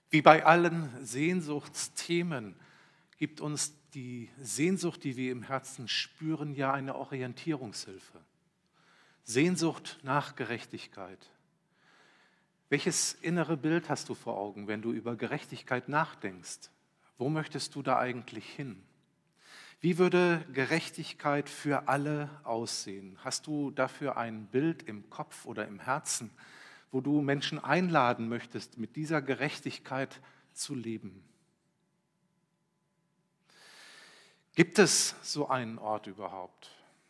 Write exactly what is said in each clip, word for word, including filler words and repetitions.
Wie bei allen Sehnsuchtsthemen gibt uns die Sehnsucht, die wir im Herzen spüren, ja eine Orientierungshilfe. Sehnsucht nach Gerechtigkeit. Welches innere Bild hast du vor Augen, wenn du über Gerechtigkeit nachdenkst? Wo möchtest du da eigentlich hin? Wie würde Gerechtigkeit für alle aussehen? Hast du dafür ein Bild im Kopf oder im Herzen, wo du Menschen einladen möchtest, mit dieser Gerechtigkeit zu leben? Gibt es so einen Ort überhaupt?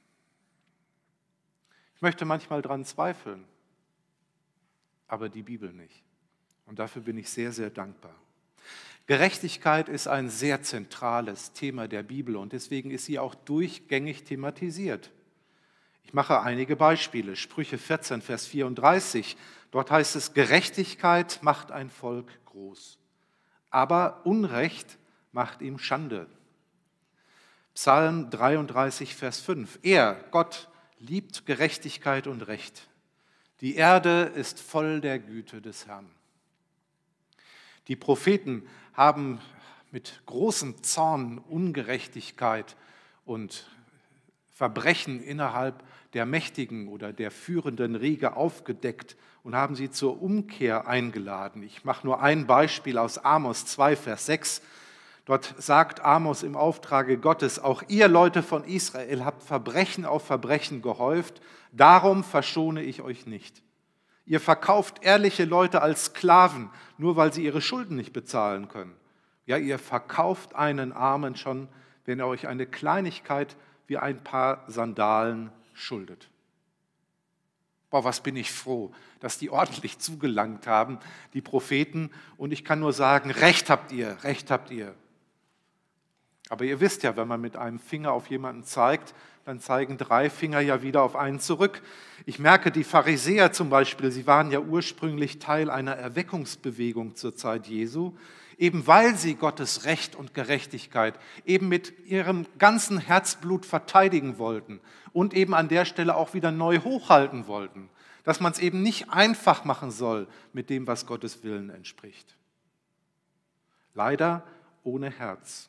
Ich möchte manchmal daran zweifeln, aber die Bibel nicht. Und dafür bin ich sehr, sehr dankbar. Gerechtigkeit ist ein sehr zentrales Thema der Bibel und deswegen ist sie auch durchgängig thematisiert. Ich mache einige Beispiele. Sprüche vierzehn, Vers vierunddreißig. Dort heißt es, Gerechtigkeit macht ein Volk groß, aber Unrecht macht ihm Schande. Psalm dreiunddreißig, Vers fünf. Er, Gott, liebt Gerechtigkeit und Recht. Die Erde ist voll der Güte des Herrn. Die Propheten haben mit großem Zorn Ungerechtigkeit und Verbrechen innerhalb der mächtigen oder der führenden Riege aufgedeckt und haben sie zur Umkehr eingeladen. Ich mache nur ein Beispiel aus Amos zwei, Vers sechs. Dort sagt Amos im Auftrage Gottes, auch ihr Leute von Israel habt Verbrechen auf Verbrechen gehäuft, darum verschone ich euch nicht. Ihr verkauft ehrliche Leute als Sklaven, nur weil sie ihre Schulden nicht bezahlen können. Ja, ihr verkauft einen Armen schon, wenn er euch eine Kleinigkeit wie ein paar Sandalen schuldet. Boah, was bin ich froh, dass die ordentlich zugelangt haben, die Propheten. Und ich kann nur sagen, Recht habt ihr, Recht habt ihr. Aber ihr wisst ja, wenn man mit einem Finger auf jemanden zeigt, dann zeigen drei Finger ja wieder auf einen zurück. Ich merke, die Pharisäer zum Beispiel, sie waren ja ursprünglich Teil einer Erweckungsbewegung zur Zeit Jesu, eben weil sie Gottes Recht und Gerechtigkeit eben mit ihrem ganzen Herzblut verteidigen wollten und eben an der Stelle auch wieder neu hochhalten wollten, dass man es eben nicht einfach machen soll mit dem, was Gottes Willen entspricht. Leider ohne Herz.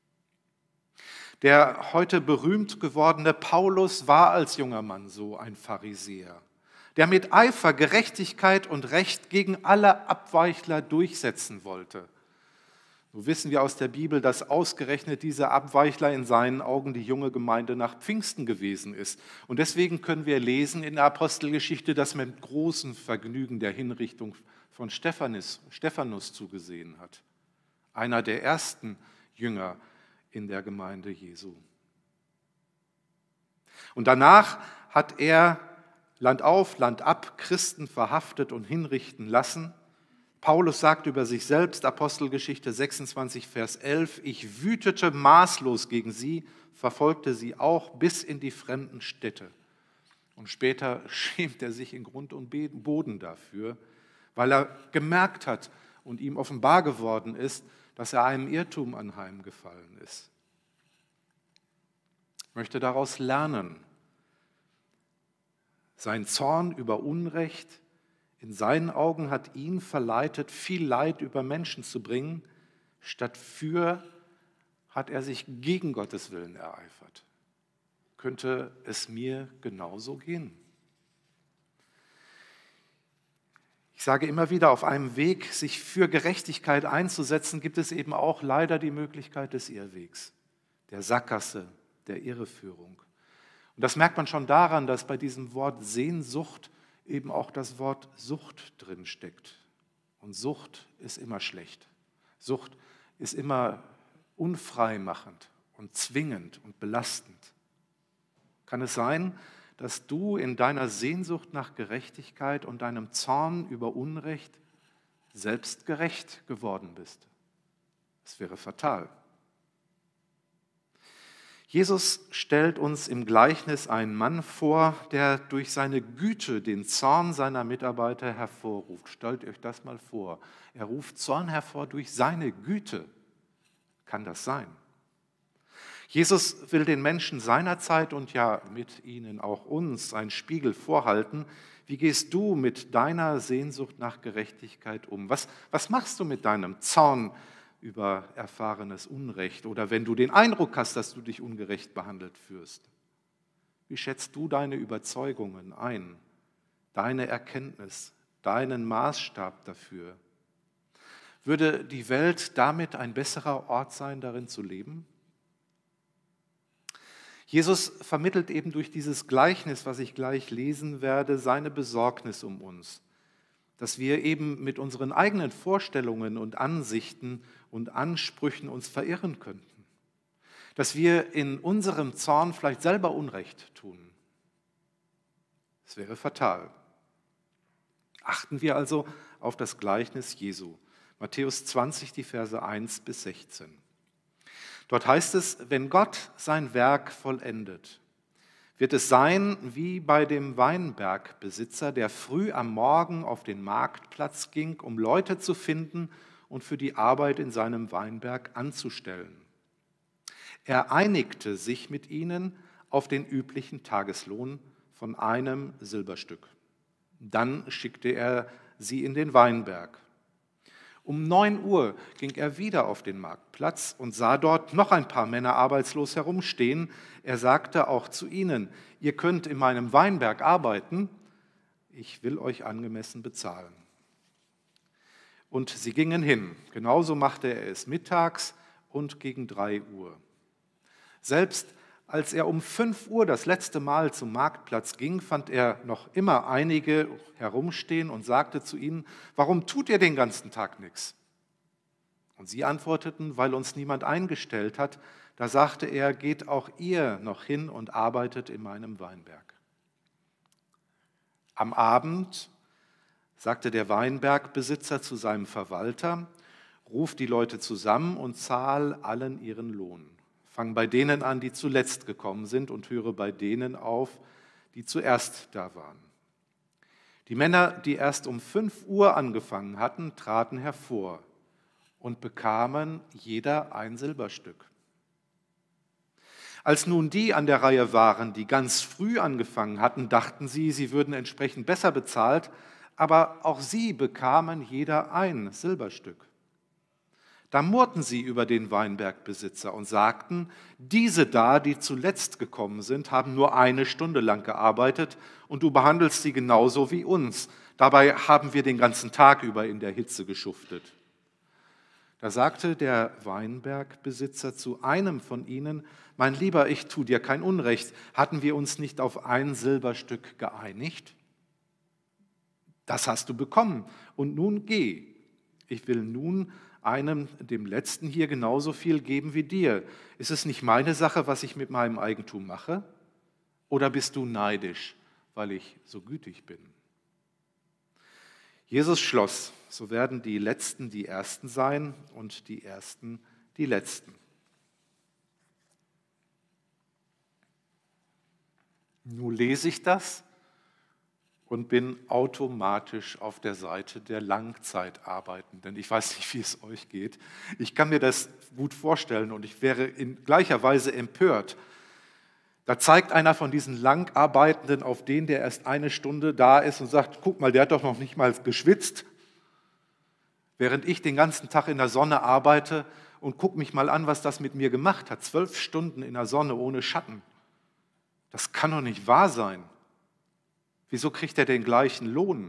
Der heute berühmt gewordene Paulus war als junger Mann so ein Pharisäer, der mit Eifer Gerechtigkeit und Recht gegen alle Abweichler durchsetzen wollte. So wissen wir aus der Bibel, dass ausgerechnet dieser Abweichler in seinen Augen die junge Gemeinde nach Pfingsten gewesen ist. Und deswegen können wir lesen in der Apostelgeschichte, dass man mit großem Vergnügen der Hinrichtung von Stephanus, Stephanus zugesehen hat. Einer der ersten Jünger in der Gemeinde Jesu. Und danach hat er Land auf, Land ab Christen verhaftet und hinrichten lassen. Paulus sagt über sich selbst, Apostelgeschichte sechsundzwanzig, Vers elf, ich wütete maßlos gegen sie, verfolgte sie auch bis in die fremden Städte. Und später schämt er sich in Grund und Boden dafür, weil er gemerkt hat und ihm offenbar geworden ist, dass er einem Irrtum anheimgefallen ist. Ich möchte daraus lernen, sein Zorn über Unrecht in seinen Augen hat ihn verleitet, viel Leid über Menschen zu bringen, statt für hat er sich gegen Gottes Willen ereifert. Könnte es mir genauso gehen? Ich sage immer wieder, auf einem Weg, sich für Gerechtigkeit einzusetzen, gibt es eben auch leider die Möglichkeit des Irrwegs, der Sackgasse, der Irreführung. Und das merkt man schon daran, dass bei diesem Wort Sehnsucht eben auch das Wort Sucht drin steckt. Und Sucht ist immer schlecht. Sucht ist immer unfreimachend und zwingend und belastend. Kann es sein, dass du in deiner Sehnsucht nach Gerechtigkeit und deinem Zorn über Unrecht selbst gerecht geworden bist? Das wäre fatal. Jesus stellt uns im Gleichnis einen Mann vor, der durch seine Güte den Zorn seiner Mitarbeiter hervorruft. Stellt euch das mal vor. Er ruft Zorn hervor durch seine Güte. Kann das sein? Jesus will den Menschen seiner Zeit und ja mit ihnen auch uns einen Spiegel vorhalten, Wie gehst du mit deiner Sehnsucht nach Gerechtigkeit um? Was, was machst du mit deinem Zorn über erfahrenes Unrecht oder wenn du den Eindruck hast, dass du dich ungerecht behandelt fühlst? Wie schätzt du deine Überzeugungen ein, deine Erkenntnis, deinen Maßstab dafür? Würde die Welt damit ein besserer Ort sein, darin zu leben? Jesus vermittelt eben durch dieses Gleichnis, was ich gleich lesen werde, seine Besorgnis um uns, dass wir eben mit unseren eigenen Vorstellungen und Ansichten und Ansprüchen uns verirren könnten, dass wir in unserem Zorn vielleicht selber Unrecht tun. Das wäre fatal. Achten wir also auf das Gleichnis Jesu. Matthäus zwanzig, die Verse eins bis sechzehn. Dort heißt es, wenn Gott sein Werk vollendet, wird es sein wie bei dem Weinbergbesitzer, der früh am Morgen auf den Marktplatz ging, um Leute zu finden und für die Arbeit in seinem Weinberg anzustellen. Er einigte sich mit ihnen auf den üblichen Tageslohn von einem Silberstück. Dann schickte er sie in den Weinberg. Um neun Uhr ging er wieder auf den Marktplatz und sah dort noch ein paar Männer arbeitslos herumstehen. Er sagte auch zu ihnen, ihr könnt in meinem Weinberg arbeiten, ich will euch angemessen bezahlen. Und sie gingen hin. Genauso machte er es mittags und gegen drei Uhr. Selbst als er um fünf Uhr das letzte Mal zum Marktplatz ging, fand er noch immer einige herumstehen und sagte zu ihnen, warum tut ihr den ganzen Tag nichts? Und sie antworteten, weil uns niemand eingestellt hat. Da sagte er, geht auch ihr noch hin und arbeitet in meinem Weinberg. Am Abend sagte der Weinbergbesitzer zu seinem Verwalter, ruf die Leute zusammen und zahl allen ihren Lohn. Fang bei denen an, die zuletzt gekommen sind und höre bei denen auf, die zuerst da waren. Die Männer, die erst um fünf Uhr angefangen hatten, traten hervor und bekamen jeder ein Silberstück. Als nun die an der Reihe waren, die ganz früh angefangen hatten, dachten sie, sie würden entsprechend besser bezahlt, aber auch sie bekamen jeder ein Silberstück. Da murrten sie über den Weinbergbesitzer und sagten, diese da, die zuletzt gekommen sind, haben nur eine Stunde lang gearbeitet und du behandelst sie genauso wie uns. Dabei haben wir den ganzen Tag über in der Hitze geschuftet. Da sagte der Weinbergbesitzer zu einem von ihnen, mein Lieber, ich tue dir kein Unrecht. Hatten wir uns nicht auf ein Silberstück geeinigt? Das hast du bekommen und nun geh. Ich will nun einem, dem Letzten hier, genauso viel geben wie dir. Ist es nicht meine Sache, was ich mit meinem Eigentum mache? Oder bist du neidisch, weil ich so gütig bin? Jesus schloss, so werden die Letzten die Ersten sein und die Ersten die Letzten. Nun lese ich das und bin automatisch auf der Seite der Langzeitarbeitenden. Ich weiß nicht, wie es euch geht. Ich kann mir das gut vorstellen und ich wäre in gleicher Weise empört. Da zeigt einer von diesen Langarbeitenden auf den, der erst eine Stunde da ist und sagt, guck mal, der hat doch noch nicht mal geschwitzt, während ich den ganzen Tag in der Sonne arbeite und guck mich mal an, was das mit mir gemacht hat. Zwölf Stunden in der Sonne ohne Schatten. Das kann doch nicht wahr sein. Wieso kriegt er den gleichen Lohn?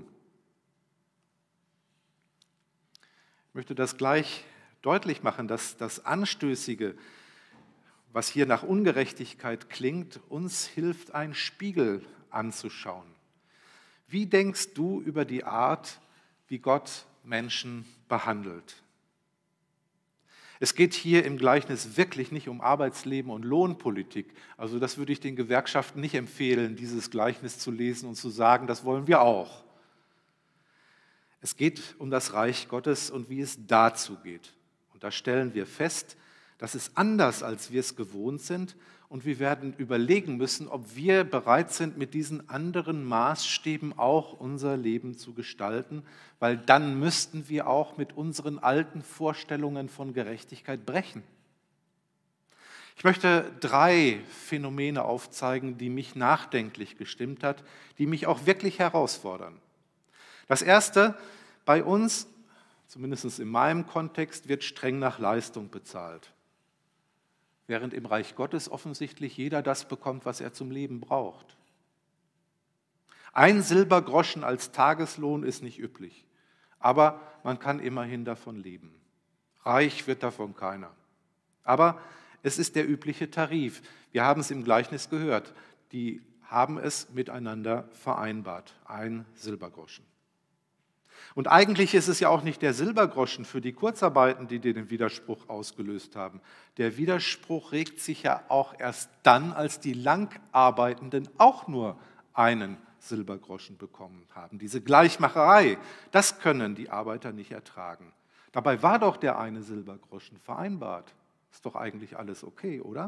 Ich möchte das gleich deutlich machen, dass das Anstößige, was hier nach Ungerechtigkeit klingt, uns hilft, einen Spiegel anzuschauen. Wie denkst du über die Art, wie Gott Menschen behandelt? Es geht hier im Gleichnis wirklich nicht um Arbeitsleben und Lohnpolitik. Also das würde ich den Gewerkschaften nicht empfehlen, dieses Gleichnis zu lesen und zu sagen, das wollen wir auch. Es geht um das Reich Gottes und wie es dazu geht. Und da stellen wir fest, das ist anders, als wir es gewohnt sind. Und wir werden überlegen müssen, ob wir bereit sind, mit diesen anderen Maßstäben auch unser Leben zu gestalten, weil dann müssten wir auch mit unseren alten Vorstellungen von Gerechtigkeit brechen. Ich möchte drei Phänomene aufzeigen, die mich nachdenklich gestimmt hat, die mich auch wirklich herausfordern. Das erste, bei uns, zumindest in meinem Kontext, wird streng nach Leistung bezahlt. Während im Reich Gottes offensichtlich jeder das bekommt, was er zum Leben braucht. Ein Silbergroschen als Tageslohn ist nicht üblich, aber man kann immerhin davon leben. Reich wird davon keiner. Aber es ist der übliche Tarif. Wir haben es im Gleichnis gehört. Die haben es miteinander vereinbart. Ein Silbergroschen. Und eigentlich ist es ja auch nicht der Silbergroschen für die Kurzarbeiten, die den Widerspruch ausgelöst haben. Der Widerspruch regt sich ja auch erst dann, als die Langarbeitenden auch nur einen Silbergroschen bekommen haben. Diese Gleichmacherei, das können die Arbeiter nicht ertragen. Dabei war doch der eine Silbergroschen vereinbart. Ist doch eigentlich alles okay, oder?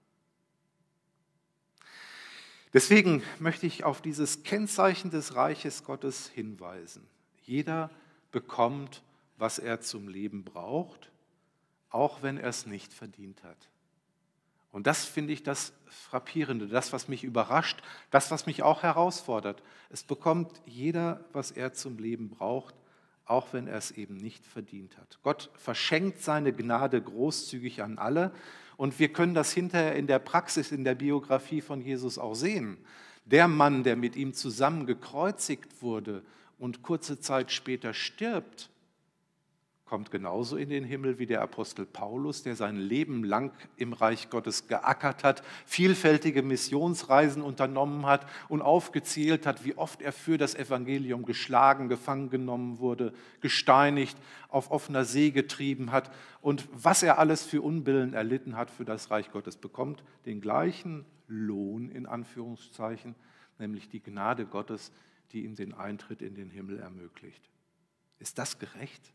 Deswegen möchte ich auf dieses Kennzeichen des Reiches Gottes hinweisen. Jeder bekommt, was er zum Leben braucht, auch wenn er es nicht verdient hat. Und das finde ich das Frappierende, das, was mich überrascht, das, was mich auch herausfordert. Es bekommt jeder, was er zum Leben braucht, auch wenn er es eben nicht verdient hat. Gott verschenkt seine Gnade großzügig an alle und wir können das hinterher in der Praxis, in der Biografie von Jesus auch sehen. Der Mann, der mit ihm zusammen gekreuzigt wurde und kurze Zeit später stirbt, kommt genauso in den Himmel wie der Apostel Paulus, der sein Leben lang im Reich Gottes geackert hat, vielfältige Missionsreisen unternommen hat und aufgezählt hat, wie oft er für das Evangelium geschlagen, gefangen genommen wurde, gesteinigt, auf offener See getrieben hat und was er alles für Unbillen erlitten hat für das Reich Gottes, bekommt den gleichen Lohn in Anführungszeichen, nämlich die Gnade Gottes, die ihm den Eintritt in den Himmel ermöglicht. Ist das gerecht?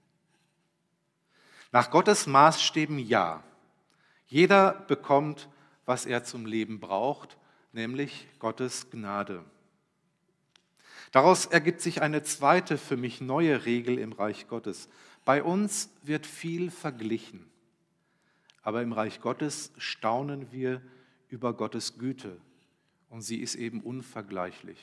Nach Gottes Maßstäben ja. Jeder bekommt, was er zum Leben braucht, nämlich Gottes Gnade. Daraus ergibt sich eine zweite, für mich neue Regel im Reich Gottes. Bei uns wird viel verglichen, aber im Reich Gottes staunen wir über Gottes Güte und sie ist eben unvergleichlich.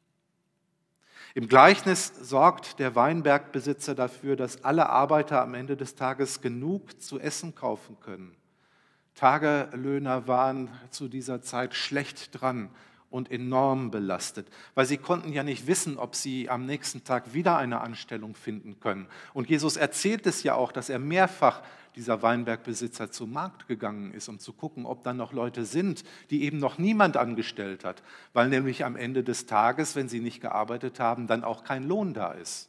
Im Gleichnis sorgt der Weinbergbesitzer dafür, dass alle Arbeiter am Ende des Tages genug zu essen kaufen können. Tagelöhner waren zu dieser Zeit schlecht dran und enorm belastet, weil sie konnten ja nicht wissen, ob sie am nächsten Tag wieder eine Anstellung finden können. Und Jesus erzählt es ja auch, dass er mehrfach, dieser Weinbergbesitzer, zum Markt gegangen ist, um zu gucken, ob dann noch Leute sind, die eben noch niemand angestellt hat, weil nämlich am Ende des Tages, wenn sie nicht gearbeitet haben, dann auch kein Lohn da ist.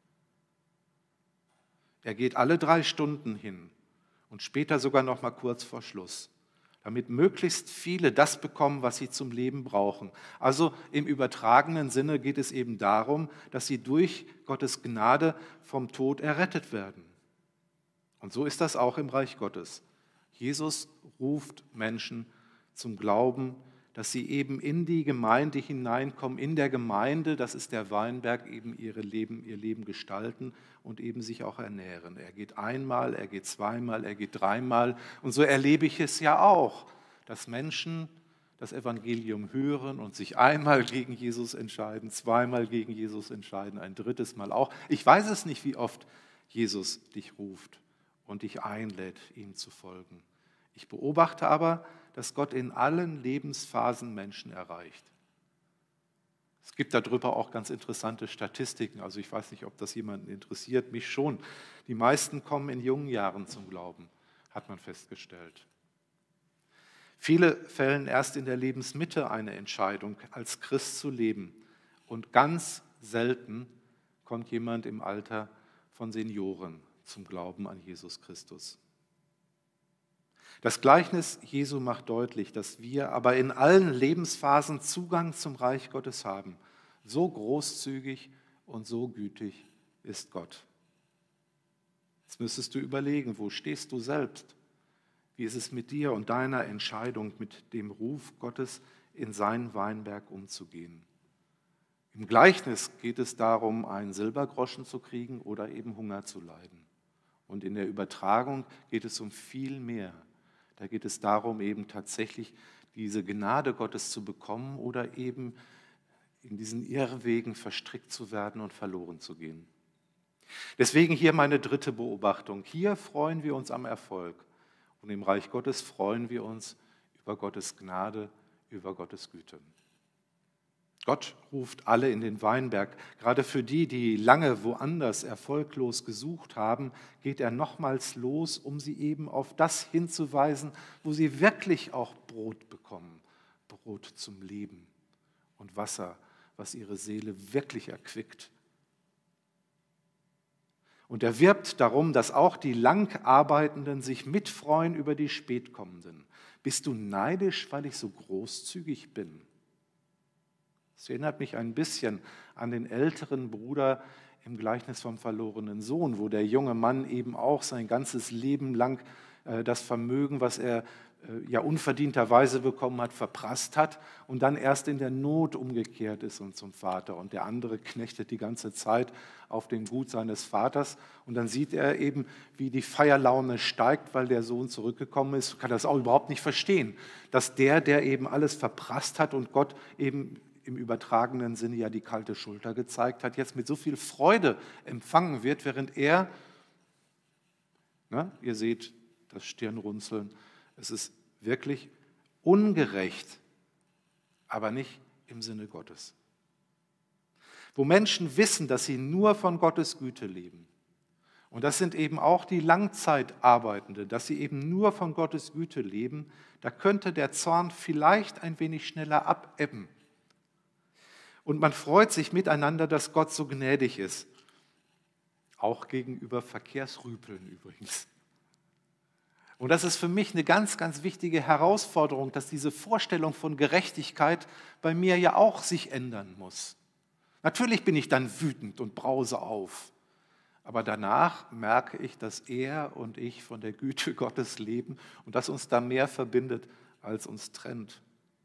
Er geht alle drei Stunden hin und später sogar noch mal kurz vor Schluss, damit möglichst viele das bekommen, was sie zum Leben brauchen. Also im übertragenen Sinne geht es eben darum, dass sie durch Gottes Gnade vom Tod errettet werden. Und so ist das auch im Reich Gottes. Jesus ruft Menschen zum Glauben, dass sie eben in die Gemeinde hineinkommen, in der Gemeinde, das ist der Weinberg, eben ihre Leben, ihr Leben gestalten und eben sich auch ernähren. Er geht einmal, er geht zweimal, er geht dreimal. Und so erlebe ich es ja auch, dass Menschen das Evangelium hören und sich einmal gegen Jesus entscheiden, zweimal gegen Jesus entscheiden, ein drittes Mal auch. Ich weiß es nicht, wie oft Jesus dich ruft und dich einlädt, ihm zu folgen. Ich beobachte aber, dass Gott in allen Lebensphasen Menschen erreicht. Es gibt darüber auch ganz interessante Statistiken. Also ich weiß nicht, ob das jemanden interessiert, mich schon. Die meisten kommen in jungen Jahren zum Glauben, hat man festgestellt. Viele fällen erst in der Lebensmitte eine Entscheidung, als Christ zu leben. Und ganz selten kommt jemand im Alter von Senioren zum Glauben an Jesus Christus. Das Gleichnis Jesu macht deutlich, dass wir aber in allen Lebensphasen Zugang zum Reich Gottes haben. So großzügig und so gütig ist Gott. Jetzt müsstest du überlegen, wo stehst du selbst? Wie ist es mit dir und deiner Entscheidung, mit dem Ruf Gottes in seinen Weinberg umzugehen? Im Gleichnis geht es darum, einen Silbergroschen zu kriegen oder eben Hunger zu leiden. Und in der Übertragung geht es um viel mehr. Da geht es darum, eben tatsächlich diese Gnade Gottes zu bekommen oder eben in diesen Irrwegen verstrickt zu werden und verloren zu gehen. Deswegen hier meine dritte Beobachtung. Hier freuen wir uns am Erfolg und im Reich Gottes freuen wir uns über Gottes Gnade, über Gottes Güte. Gott ruft alle in den Weinberg. Gerade für die, die lange woanders erfolglos gesucht haben, geht er nochmals los, um sie eben auf das hinzuweisen, wo sie wirklich auch Brot bekommen. Brot zum Leben und Wasser, was ihre Seele wirklich erquickt. Und er wirbt darum, dass auch die Langarbeitenden sich mitfreuen über die Spätkommenden. Bist du neidisch, weil ich so großzügig bin? Das erinnert mich ein bisschen an den älteren Bruder im Gleichnis vom verlorenen Sohn, wo der junge Mann eben auch sein ganzes Leben lang äh, das Vermögen, was er äh, ja unverdienterweise bekommen hat, verprasst hat und dann erst in der Not umgekehrt ist und zum Vater. Und der andere knechtet die ganze Zeit auf dem Gut seines Vaters. Und dann sieht er eben, wie die Feierlaune steigt, weil der Sohn zurückgekommen ist. Kann das auch überhaupt nicht verstehen, dass der, der eben alles verprasst hat und Gott eben im übertragenen Sinne ja die kalte Schulter gezeigt hat, jetzt mit so viel Freude empfangen wird, während er, ne, ihr seht das Stirnrunzeln, es ist wirklich ungerecht, aber nicht im Sinne Gottes. Wo Menschen wissen, dass sie nur von Gottes Güte leben, und das sind eben auch die Langzeitarbeitenden, dass sie eben nur von Gottes Güte leben, da könnte der Zorn vielleicht ein wenig schneller abebben. Und man freut sich miteinander, dass Gott so gnädig ist. Auch gegenüber Verkehrsrüpeln übrigens. Und das ist für mich eine ganz, ganz wichtige Herausforderung, dass diese Vorstellung von Gerechtigkeit bei mir ja auch sich ändern muss. Natürlich bin ich dann wütend und brause auf. Aber danach merke ich, dass er und ich von der Güte Gottes leben und dass uns da mehr verbindet, als uns trennt.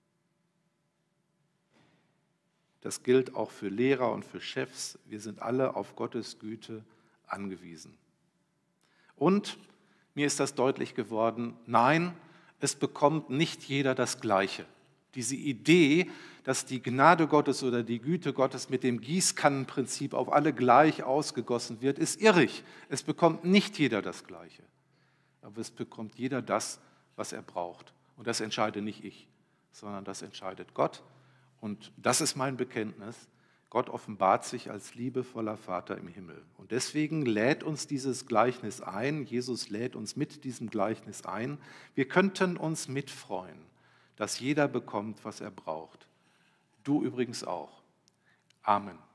Das gilt auch für Lehrer und für Chefs. Wir sind alle auf Gottes Güte angewiesen. Und mir ist das deutlich geworden, nein, es bekommt nicht jeder das Gleiche. Diese Idee, dass die Gnade Gottes oder die Güte Gottes mit dem Gießkannenprinzip auf alle gleich ausgegossen wird, ist irrig. Es bekommt nicht jeder das Gleiche. Aber es bekommt jeder das, was er braucht. Und das entscheide nicht ich, sondern das entscheidet Gott. Und das ist mein Bekenntnis. Gott offenbart sich als liebevoller Vater im Himmel. Und deswegen lädt uns dieses Gleichnis ein. Jesus lädt uns mit diesem Gleichnis ein. Wir könnten uns mitfreuen, dass jeder bekommt, was er braucht. Du übrigens auch. Amen.